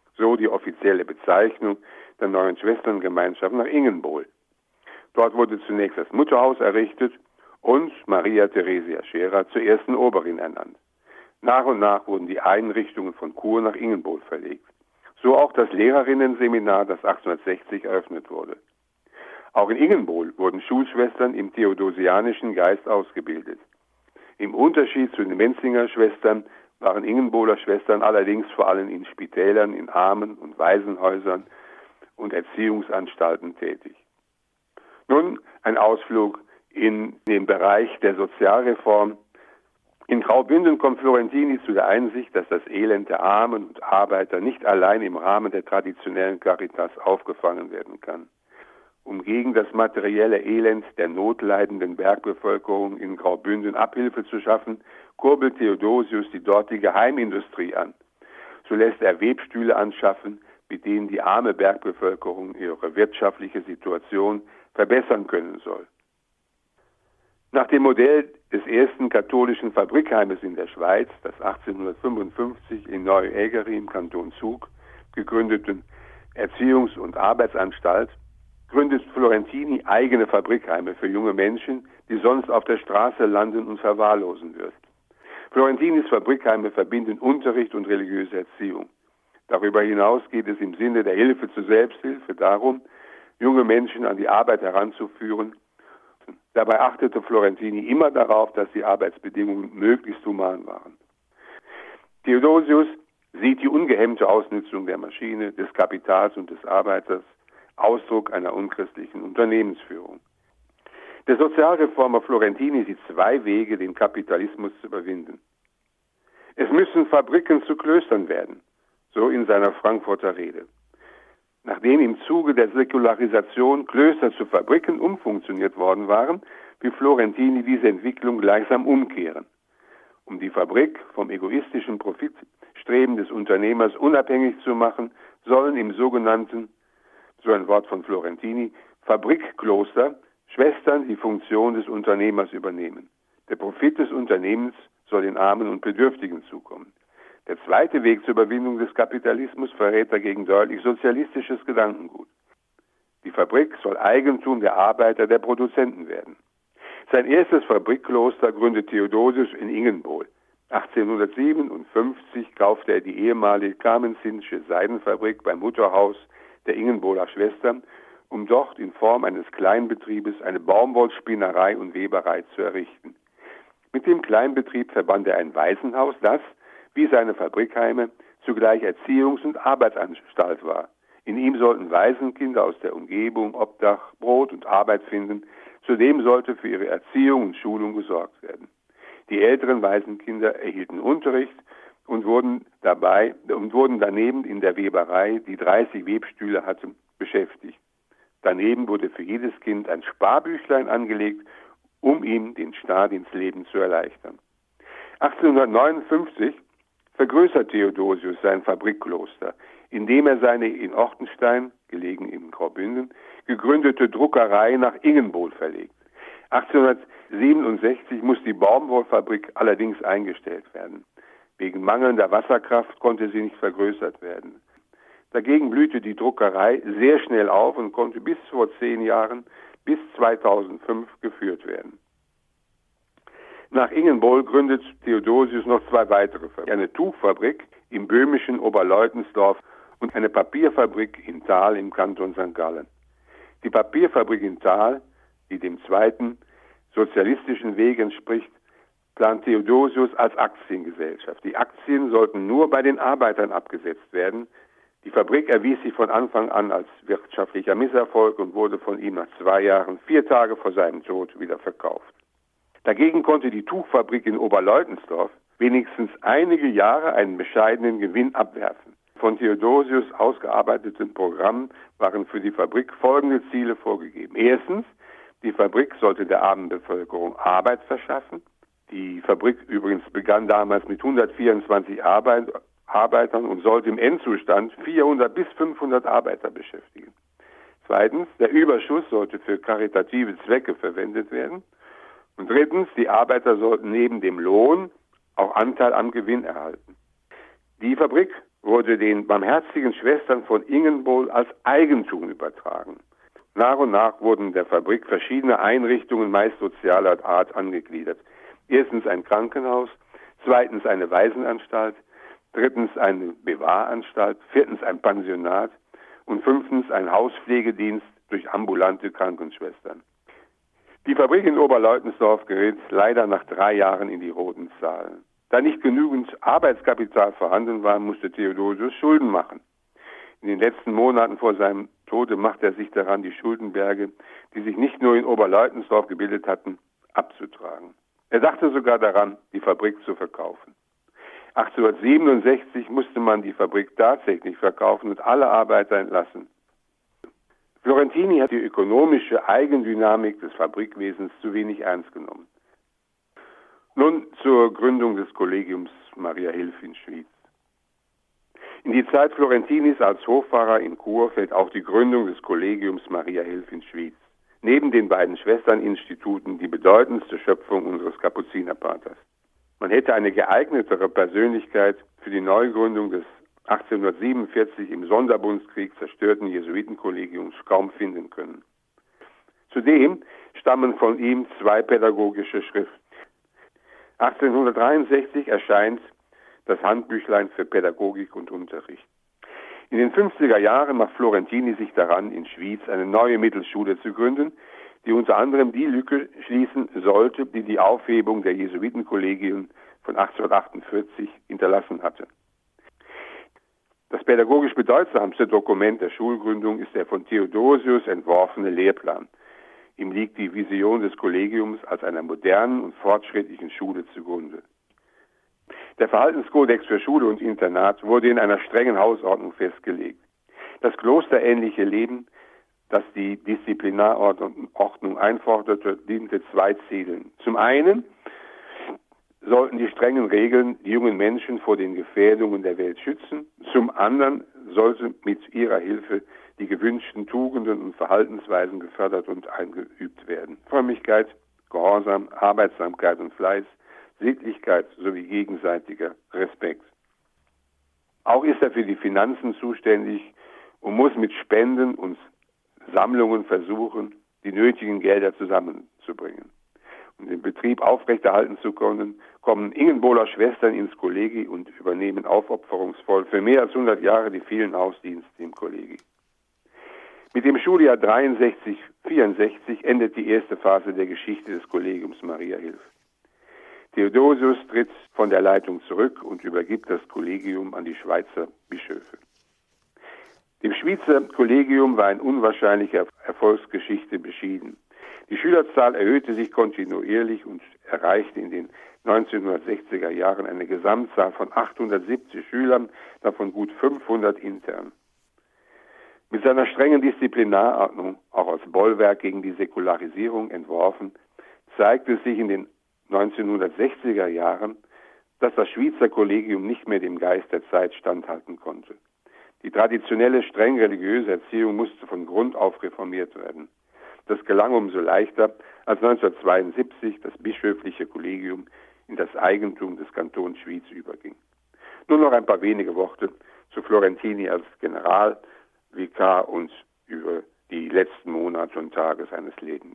so die offizielle Bezeichnung der neuen Schwesterngemeinschaft nach Ingenbohl. Dort wurde zunächst das Mutterhaus errichtet und Maria Theresia Scherer zur ersten Oberin ernannt. Nach und nach wurden die Einrichtungen von Chur nach Ingenbohl verlegt. So auch das Lehrerinnenseminar, das 1860 eröffnet wurde. Auch in Ingenbohl wurden Schulschwestern im theodosianischen Geist ausgebildet. Im Unterschied zu den Menzinger Schwestern waren Ingenbohler Schwestern allerdings vor allem in Spitälern, in Armen- und Waisenhäusern und Erziehungsanstalten tätig. Nun ein Ausflug in den Bereich der Sozialreform. In Graubünden kommt Florentini zu der Einsicht, dass das Elend der Armen und Arbeiter nicht allein im Rahmen der traditionellen Caritas aufgefangen werden kann. Um gegen das materielle Elend der notleidenden Bergbevölkerung in Graubünden Abhilfe zu schaffen, kurbelt Theodosius die dortige Heimindustrie an. So lässt er Webstühle anschaffen, mit denen die arme Bergbevölkerung ihre wirtschaftliche Situation verbessern können soll. Nach dem Modell des ersten katholischen Fabrikheimes in der Schweiz, das 1855 in Neu-Ägeri im Kanton Zug gegründeten Erziehungs- und Arbeitsanstalt, gründet Florentini eigene Fabrikheime für junge Menschen, die sonst auf der Straße landen und verwahrlosen würden. Florentinis Fabrikheime verbinden Unterricht und religiöse Erziehung. Darüber hinaus geht es im Sinne der Hilfe zur Selbsthilfe darum, junge Menschen an die Arbeit heranzuführen. Dabei achtete Florentini immer darauf, dass die Arbeitsbedingungen möglichst human waren. Theodosius sieht die ungehemmte Ausnutzung der Maschine, des Kapitals und des Arbeiters Ausdruck einer unchristlichen Unternehmensführung. Der Sozialreformer Florentini sieht zwei Wege, den Kapitalismus zu überwinden. Es müssen Fabriken zu Klöstern werden, so in seiner Frankfurter Rede. Nachdem im Zuge der Säkularisation Klöster zu Fabriken umfunktioniert worden waren, will Florentini diese Entwicklung gleichsam umkehren. Um die Fabrik vom egoistischen Profitstreben des Unternehmers unabhängig zu machen, sollen im sogenannten, so ein Wort von Florentini, Fabrikkloster Schwestern die Funktion des Unternehmers übernehmen. Der Profit des Unternehmens soll den Armen und Bedürftigen zukommen. Der zweite Weg zur Überwindung des Kapitalismus verrät dagegen deutlich sozialistisches Gedankengut. Die Fabrik soll Eigentum der Arbeiter, der Produzenten werden. Sein erstes Fabrikkloster gründet Theodosius in Ingenbohl. 1857 kaufte er die ehemalige Kamenzinsche Seidenfabrik beim Mutterhaus der Ingenbohler Schwestern, um dort in Form eines Kleinbetriebes eine Baumwollspinnerei und Weberei zu errichten. Mit dem Kleinbetrieb verband er ein Waisenhaus, das, wie seine Fabrikheime, zugleich Erziehungs- und Arbeitsanstalt war. In ihm sollten Waisenkinder aus der Umgebung Obdach, Brot und Arbeit finden. Zudem sollte für ihre Erziehung und Schulung gesorgt werden. Die älteren Waisenkinder erhielten Unterricht und wurden daneben in der Weberei, die 30 Webstühle hatte, beschäftigt. Daneben wurde für jedes Kind ein Sparbüchlein angelegt, um ihm den Start ins Leben zu erleichtern. 1859 vergrößert Theodosius sein Fabrikkloster, indem er seine in Ortenstein, gelegen in Graubünden, gegründete Druckerei nach Ingenbohl verlegt. 1867 muss die Baumwollfabrik allerdings eingestellt werden. Wegen mangelnder Wasserkraft konnte sie nicht vergrößert werden. Dagegen blühte die Druckerei sehr schnell auf und konnte bis vor 10 Jahren, bis 2005, geführt werden. Nach Ingenbohl gründet Theodosius noch 2 weitere Fabriken. Eine Tuchfabrik im böhmischen Oberleutensdorf und eine Papierfabrik in Thal im Kanton St. Gallen. Die Papierfabrik in Thal, die dem zweiten sozialistischen Weg entspricht, plant Theodosius als Aktiengesellschaft. Die Aktien sollten nur bei den Arbeitern abgesetzt werden. Die Fabrik erwies sich von Anfang an als wirtschaftlicher Misserfolg und wurde von ihm nach 2 Jahren, 4 Tage vor seinem Tod, wieder verkauft. Dagegen konnte die Tuchfabrik in Oberleutensdorf wenigstens einige Jahre einen bescheidenen Gewinn abwerfen. Von Theodosius ausgearbeiteten Programmen waren für die Fabrik folgende Ziele vorgegeben. Erstens, die Fabrik sollte der armen Bevölkerung Arbeit verschaffen. Die Fabrik übrigens begann damals mit 124 Arbeitern und sollte im Endzustand 400 bis 500 Arbeiter beschäftigen. Zweitens, der Überschuss sollte für karitative Zwecke verwendet werden. Und drittens, die Arbeiter sollten neben dem Lohn auch Anteil am Gewinn erhalten. Die Fabrik wurde den barmherzigen Schwestern von Ingenbohl als Eigentum übertragen. Nach und nach wurden der Fabrik verschiedene Einrichtungen meist sozialer Art angegliedert. Erstens ein Krankenhaus, zweitens eine Waisenanstalt, drittens eine Bewahranstalt, viertens ein Pensionat und fünftens ein Hauspflegedienst durch ambulante Krankenschwestern. Die Fabrik in Oberleutensdorf geriet leider nach 3 Jahren in die roten Zahlen. Da nicht genügend Arbeitskapital vorhanden war, musste Theodosius Schulden machen. In den letzten Monaten vor seinem Tode machte er sich daran, die Schuldenberge, die sich nicht nur in Oberleutensdorf gebildet hatten, abzutragen. Er dachte sogar daran, die Fabrik zu verkaufen. 1867 musste man die Fabrik tatsächlich verkaufen und alle Arbeiter entlassen. Florentini hat die ökonomische Eigendynamik des Fabrikwesens zu wenig ernst genommen. Nun zur Gründung des Kollegiums Maria Hilf in Schwyz. In die Zeit Florentinis als Hofpfarrer in Chur fällt auch die Gründung des Kollegiums Maria Hilf in Schwyz. Neben den beiden Schwesterninstituten die bedeutendste Schöpfung unseres Kapuzinerpaters. Man hätte eine geeignetere Persönlichkeit für die Neugründung des 1847 im Sonderbundskrieg zerstörten Jesuitenkollegiums kaum finden können. Zudem stammen von ihm 2 pädagogische Schriften. 1863 erscheint das Handbüchlein für Pädagogik und Unterricht. In den 50er Jahren macht Florentini sich daran, in Schwyz eine neue Mittelschule zu gründen, die unter anderem die Lücke schließen sollte, die die Aufhebung der Jesuitenkollegien von 1848 hinterlassen hatte. Das pädagogisch bedeutsamste Dokument der Schulgründung ist der von Theodosius entworfene Lehrplan. Ihm liegt die Vision des Kollegiums als einer modernen und fortschrittlichen Schule zugrunde. Der Verhaltenskodex für Schule und Internat wurde in einer strengen Hausordnung festgelegt. Das klosterähnliche Leben, das die Disziplinarordnung einforderte, diente 2 Zielen. Zum einen sollten die strengen Regeln die jungen Menschen vor den Gefährdungen der Welt schützen. Zum anderen sollte mit ihrer Hilfe die gewünschten Tugenden und Verhaltensweisen gefördert und eingeübt werden. Frömmigkeit, Gehorsam, Arbeitsamkeit und Fleiß, Sittlichkeit sowie gegenseitiger Respekt. Auch ist er für die Finanzen zuständig und muss mit Spenden und Sammlungen versuchen, die nötigen Gelder zusammenzubringen. Um den Betrieb aufrechterhalten zu können, kommen Ingenbohler Schwestern ins Kollegi und übernehmen aufopferungsvoll für mehr als 100 Jahre die vielen Hausdienste im Kollegi. Mit dem Schuljahr 63/64 endet die erste Phase der Geschichte des Kollegiums Maria Hilf. Theodosius tritt von der Leitung zurück und übergibt das Kollegium an die Schweizer Bischöfe. Dem Schweizer Kollegium war eine unwahrscheinliche Erfolgsgeschichte beschieden. Die Schülerzahl erhöhte sich kontinuierlich und erreichte in den 1960er Jahren eine Gesamtzahl von 870 Schülern, davon gut 500 intern. Mit seiner strengen Disziplinarordnung, auch als Bollwerk gegen die Säkularisierung entworfen, zeigte es sich in den 1960er Jahren, dass das Schweizer Kollegium nicht mehr dem Geist der Zeit standhalten konnte. Die traditionelle, streng religiöse Erziehung musste von Grund auf reformiert werden. Das gelang umso leichter, als 1972 das bischöfliche Kollegium in das Eigentum des Kantons Schwyz überging. Nur noch ein paar wenige Worte zu Florentini als Generalvikar und über die letzten Monate und Tage seines Lebens.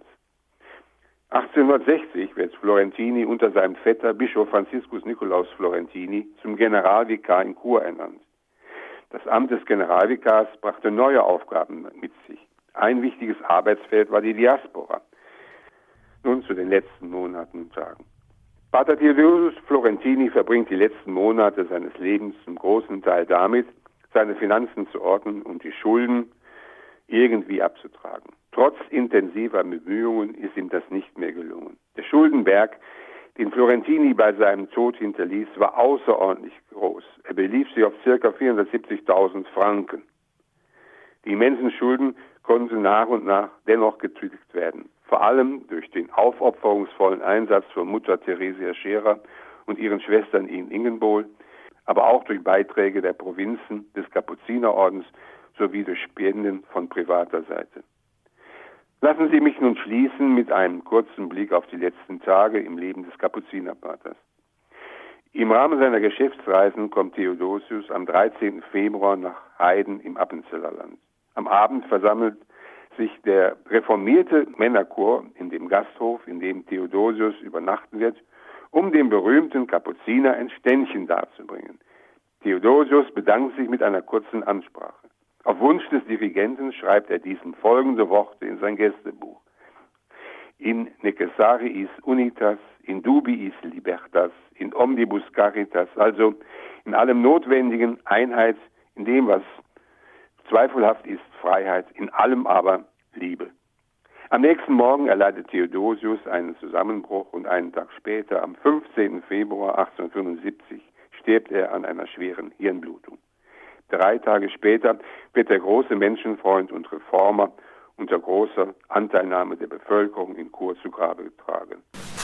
1860 wird Florentini unter seinem Vetter Bischof Franziskus Nikolaus Florentini zum Generalvikar in Chur ernannt. Das Amt des Generalvikars brachte neue Aufgaben mit sich. Ein wichtiges Arbeitsfeld war die Diaspora. Nun zu den letzten Monaten und Tagen. Pater Theodosius Florentini verbringt die letzten Monate seines Lebens zum großen Teil damit, seine Finanzen zu ordnen und die Schulden irgendwie abzutragen. Trotz intensiver Bemühungen ist ihm das nicht mehr gelungen. Der Schuldenberg, den Florentini bei seinem Tod hinterließ, war außerordentlich groß. Er belief sich auf ca. 470.000 Franken. Die immensen Schulden konnten nach und nach dennoch getilgt werden. Vor allem durch den aufopferungsvollen Einsatz von Mutter Theresia Scherer und ihren Schwestern in Ingenbohl, aber auch durch Beiträge der Provinzen des Kapuzinerordens sowie durch Spenden von privater Seite. Lassen Sie mich nun schließen mit einem kurzen Blick auf die letzten Tage im Leben des Kapuzinerpaters. Im Rahmen seiner Geschäftsreisen kommt Theodosius am 13. Februar nach Heiden im Appenzeller Land. Am Abend versammelt sich der reformierte Männerchor in dem Gasthof, in dem Theodosius übernachten wird, um dem berühmten Kapuziner ein Ständchen darzubringen. Theodosius bedankt sich mit einer kurzen Ansprache. Auf Wunsch des Dirigenten schreibt er diesem folgende Worte in sein Gästebuch. In necessariis unitas, in dubiis libertas, in omnibus caritas, also in allem Notwendigen Einheit, in dem, was zweifelhaft ist, Freiheit, in allem aber Liebe. Am nächsten Morgen erleidet Theodosius einen Zusammenbruch und einen Tag später, am 15. Februar 1875, stirbt er an einer schweren Hirnblutung. 3 Tage später wird der große Menschenfreund und Reformer unter großer Anteilnahme der Bevölkerung in Chur zu Grabe getragen.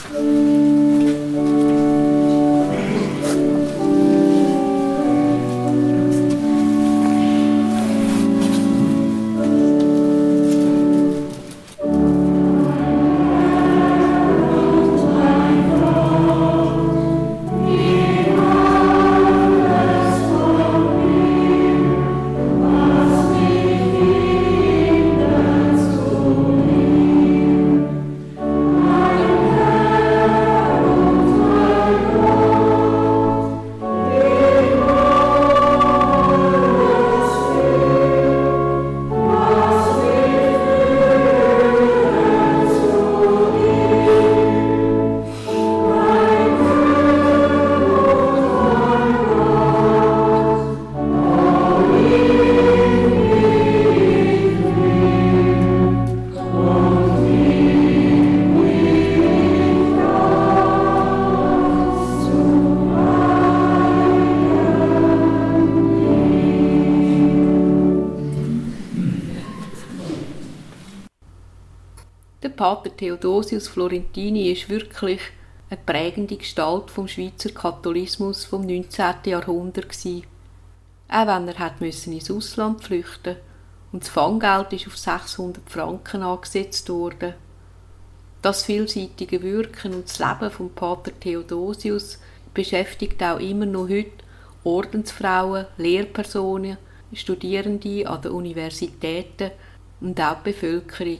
Pater Theodosius Florentini ist wirklich eine prägende Gestalt vom Schweizer Katholismus vom 19. Jahrhundert gewesen. Auch wenn er hat müssen ins Ausland flüchten und das Fanggeld ist auf 600 Franken angesetzt worden. Das vielseitige Wirken und das Leben von Pater Theodosius beschäftigt auch immer noch heute Ordensfrauen, Lehrpersonen, Studierende an den Universitäten und auch die Bevölkerung.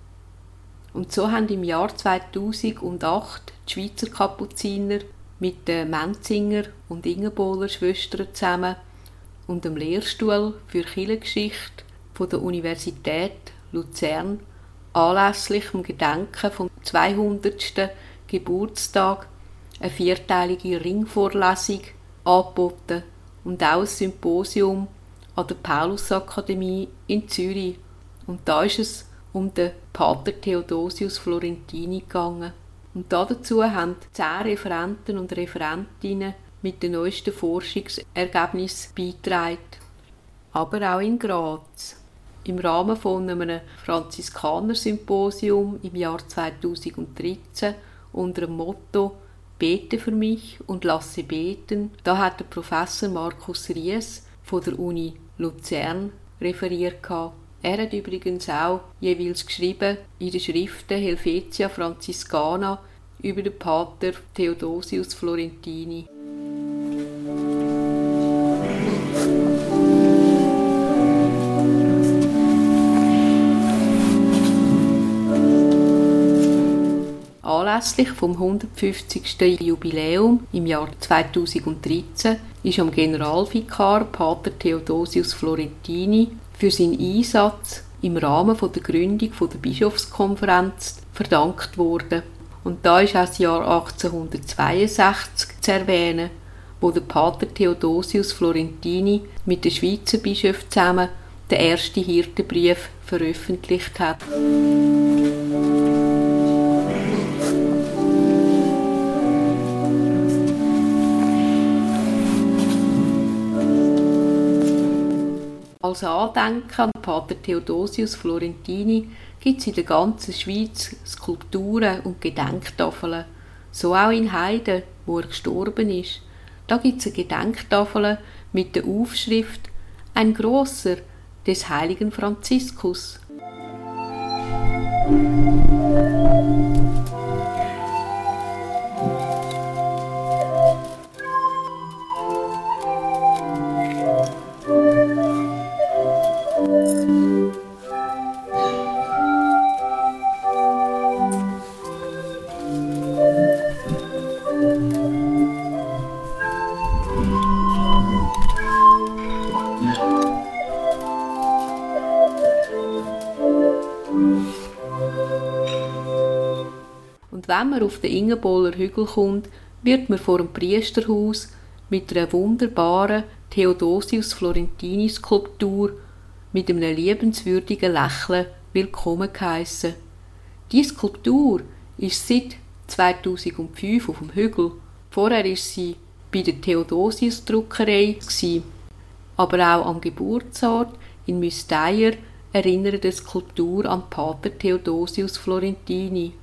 Und so haben im Jahr 2008 die Schweizer Kapuziner mit den Menzinger und Ingenbohler Schwestern zusammen und dem Lehrstuhl für Kirchengeschichte von der Universität Luzern anlässlich dem Gedenken vom 200. Geburtstag eine 4-teilige Ringvorlesung angeboten und auch ein Symposium an der Paulusakademie in Zürich. Und da ist es um den Pater Theodosius Florentini gegangen. Und dazu haben 10 Referenten und Referentinnen mit den neuesten Forschungsergebnissen beigetragen. Aber auch in Graz. Im Rahmen von einem Franziskaner-Symposium im Jahr 2013 unter dem Motto «Bete für mich und lasse beten», da hat der Professor Markus Ries von der Uni Luzern referiert. Er hat übrigens auch jeweils geschrieben in den Schriften Helvetia Franciscana über den Pater Theodosius Florentini. Anlässlich vom 150. Jubiläum im Jahr 2013 ist am Generalvikar Pater Theodosius Florentini für seinen Einsatz im Rahmen der Gründung der Bischofskonferenz verdankt worden. Und da ist auch das Jahr 1862 zu erwähnen, wo der Pater Theodosius Florentini mit den Schweizer Bischöfen zusammen den ersten Hirtenbrief veröffentlicht hat. Als Andenken an Pater Theodosius Florentini gibt es in der ganzen Schweiz Skulpturen und Gedenktafeln. So auch in Heiden, wo er gestorben ist. Da gibt es eine Gedenktafel mit der Aufschrift «Ein Grosser des heiligen Franziskus». wenn man auf den Ingenbohler Hügel kommt, wird man vor dem Priesterhaus mit einer wunderbaren Theodosius Florentini Skulptur mit einem liebenswürdigen Lächeln willkommen geheissen. Diese Skulptur ist seit 2005 auf dem Hügel. Vorher war sie bei der Theodosius Druckerei, aber auch am Geburtsort in Müsteier erinnert die Skulptur an Pater Theodosius Florentini.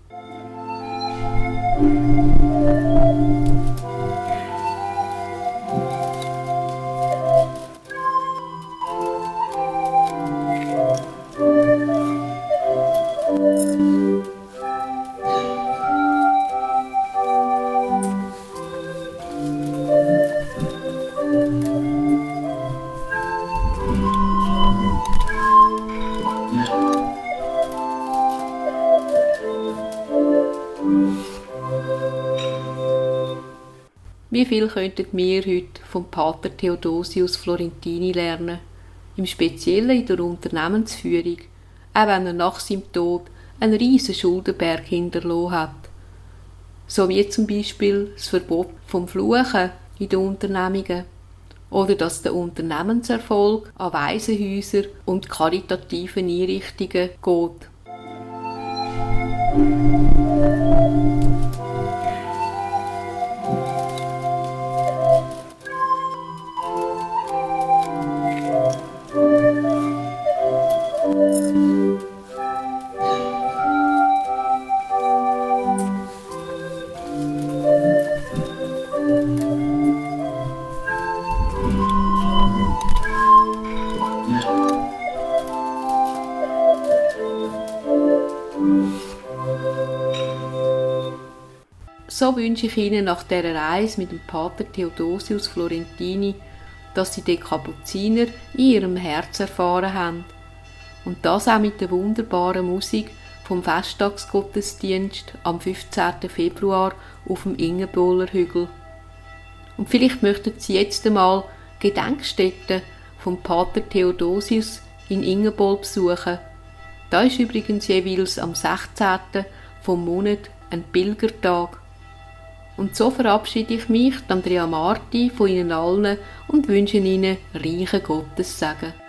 Wie viel könnten wir heute vom Pater Theodosius Florentini lernen? Im Speziellen in der Unternehmensführung, auch wenn er nach seinem Tod einen riesen Schuldenberg hinterlassen hat. So wie zum Beispiel das Verbot vom Fluchen in den Unternehmungen oder dass der Unternehmenserfolg an Waisenhäuser und karitativen Einrichtungen geht. So wünsche ich Ihnen nach dieser Reise mit dem Pater Theodosius Florentini, dass Sie den Kapuziner in Ihrem Herz erfahren haben. Und das auch mit der wunderbaren Musik vom Festtagsgottesdienst am 15. Februar auf dem Ingenbohler Hügel. Und vielleicht möchten Sie jetzt einmal Gedenkstätten vom Pater Theodosius in Ingenbohl besuchen. Da ist übrigens jeweils am 16. vom Monat ein Pilgertag. Und so verabschiede ich mich, Andrea Marti, von Ihnen allen und wünsche Ihnen reichen Gottessegen.